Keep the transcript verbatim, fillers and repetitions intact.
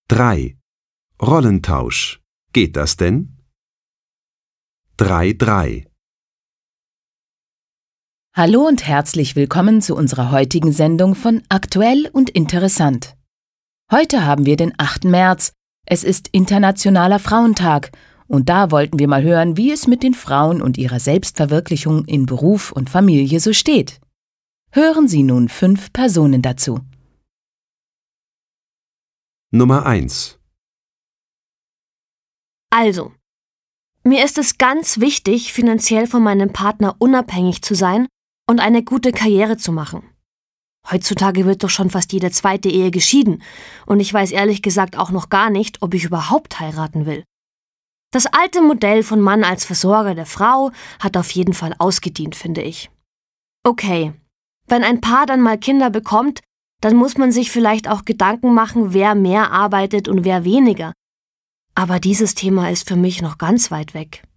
drei. Rollentausch. Geht das denn? drei drei. Hallo und herzlich willkommen zu unserer heutigen Sendung von Aktuell und Interessant. Heute haben wir den achten März. Es ist Internationaler Frauentag und da wollten wir mal hören, wie es mit den Frauen und ihrer Selbstverwirklichung in Beruf und Familie so steht. Hören Sie nun fünf Personen dazu. Nummer eins. Also, mir ist es ganz wichtig, finanziell von meinem Partner unabhängig zu sein und eine gute Karriere zu machen. Heutzutage wird doch schon fast jede zweite Ehe geschieden und ich weiß ehrlich gesagt auch noch gar nicht, ob ich überhaupt heiraten will. Das alte Modell von Mann als Versorger der Frau hat auf jeden Fall ausgedient, finde ich. Okay, wenn ein Paar dann mal Kinder bekommt, dann muss man sich vielleicht auch Gedanken machen, wer mehr arbeitet und wer weniger. Aber dieses Thema ist für mich noch ganz weit weg.